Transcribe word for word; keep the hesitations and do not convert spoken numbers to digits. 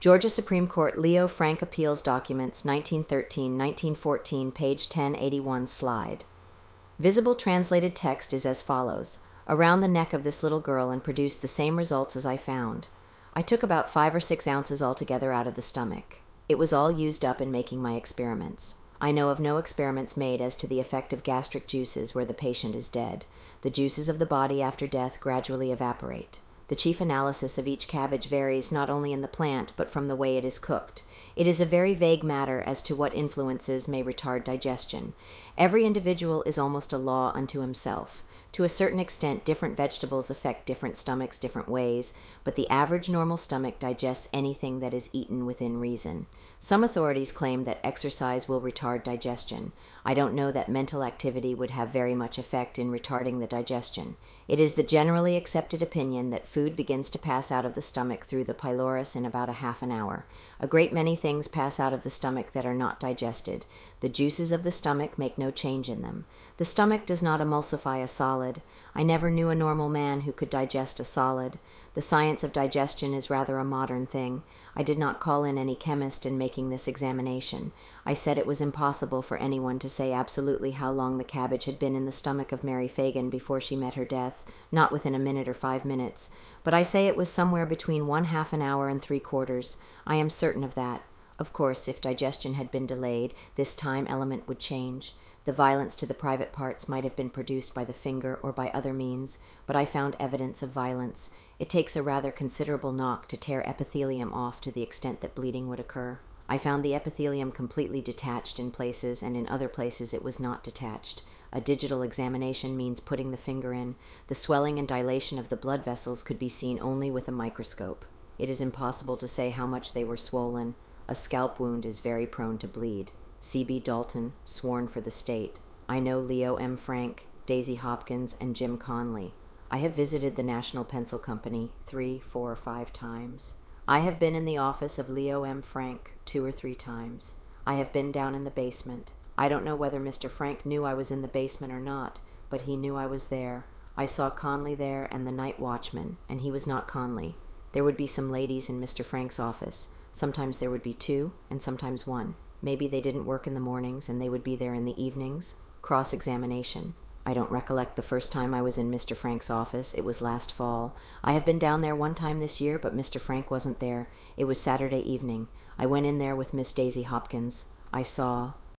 Georgia Supreme Court Leo Frank Appeals Documents, nineteen thirteen to nineteen fourteen, page ten eighty-one, slide. Visible translated text is as follows. Around the neck of this little girl and produced the same results as I found. I took about five or six ounces altogether out of the stomach. It was all used up in making my experiments. I know of no experiments made as to the effect of gastric juices where the patient is dead. The juices of the body after death gradually evaporate. The chief analysis of each cabbage varies not only in the plant, but from the way it is cooked. It is a very vague matter as to what influences may retard digestion. Every individual is almost a law unto himself. To a certain extent, different vegetables affect different stomachs different ways, but the average normal stomach digests anything that is eaten within reason. Some authorities claim that exercise will retard digestion. I don't know that mental activity would have very much effect in retarding the digestion. It is the generally accepted opinion that food begins to pass out of the stomach through the pylorus in about a half an hour. A great many things pass out of the stomach that are not digested. The juices of the stomach make no change in them. The stomach does not emulsify a solid. I never knew a normal man who could digest a solid. The science of digestion is rather a modern thing. I did not call in any chemist in making this examination. I said it was impossible for anyone to say absolutely how long the cabbage had been in the stomach of Mary Fagan before she met her death, not within a minute or five minutes. But I say it was somewhere between one half an hour and three quarters. I am certain of that. Of course, if digestion had been delayed, this time element would change. The violence to the private parts might have been produced by the finger or by other means, but I found evidence of violence. It takes a rather considerable knock to tear epithelium off to the extent that bleeding would occur. I found the epithelium completely detached in places, and in other places it was not detached. A digital examination means putting the finger in. The swelling and dilation of the blood vessels could be seen only with a microscope. It is impossible to say how much they were swollen. A scalp wound is very prone to bleed. C B Dalton, sworn for the state. I know Leo M. Frank, Daisy Hopkins, and Jim Conley. I have visited the National Pencil Company three, four, or five times. I have been in the office of Leo M. Frank two or three times. I have been down in the basement. I don't know whether Mister Frank knew I was in the basement or not, but he knew I was there. I saw Conley there and the night watchman, and he was not Conley. There would be some ladies in Mister Frank's office. Sometimes there would be two, and sometimes one. Maybe they didn't work in the mornings, and they would be there in the evenings. Cross-examination. I don't recollect the first time I was in Mister Frank's office. It was last fall. I have been down there one time this year, but Mister Frank wasn't there. It was Saturday evening. I went in there with Miss Daisy Hopkins. I saw,